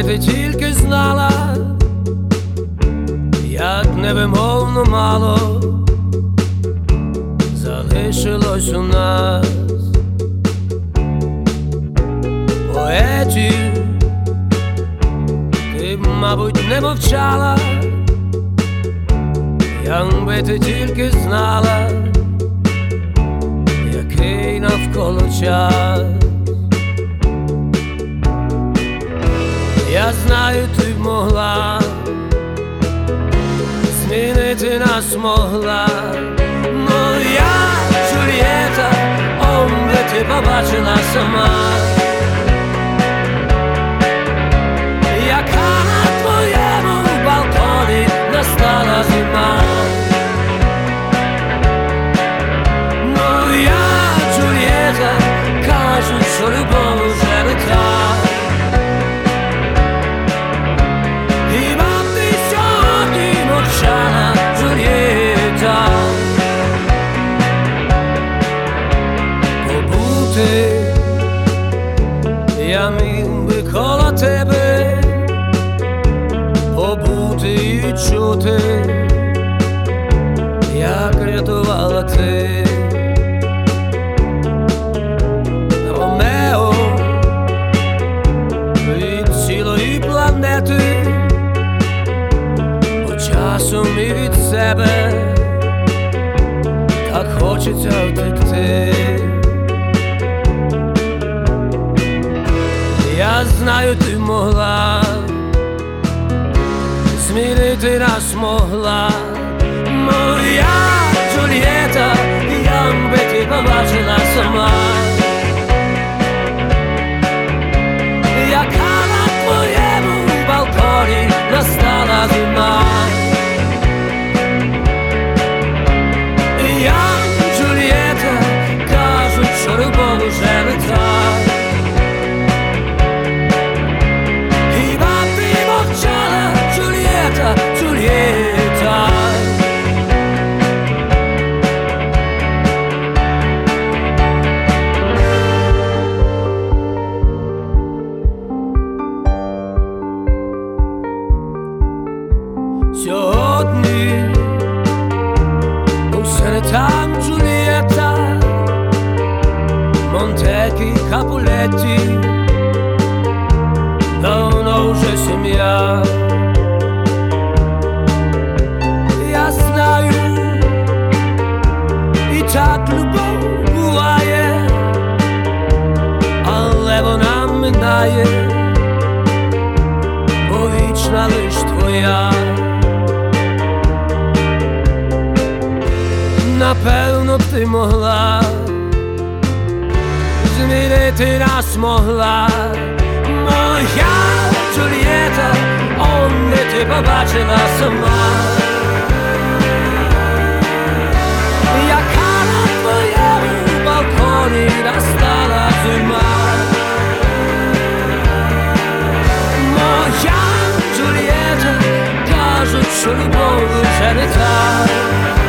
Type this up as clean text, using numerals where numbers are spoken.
би ти тільки знала, як невимовно мало залишилось у нас поетів. Ти б, мабуть, не мовчала, якби ти тільки знала, який навколо час. Я знаю, ти б могла змінити нас, могла. Моя Джульєта, би ти побачила сама, яка на твоєму балконі настала зима. Моя Джульєта, кажуть, що любов уже не та. Джульєта, побути я міг би коло тебе, побути і чути, як рятувала ти Ромео від цілої планети. Часом і від себе так хочеться втекти. Я знаю, ти могла змінити нас, могла. Моя Джульєта, якби ти побачила сама, яка на твоєму балконі настала зима. Любов уже не та. Хіба ти мовчала, Джульєта, Джульєта? Сьогодні усе там Джульєта, Монтекі, Капулетті, давно вже сім'я. Я знаю, і так любов буває, але вона минає, бо вічна лиш твоя. Напевно, б ти могла змінити нас, могла. Моя Джульєта, би ти побачила сама, яка на твоєму балконі настала зима. Моя Джульєта, кажуть, що любов вже не та.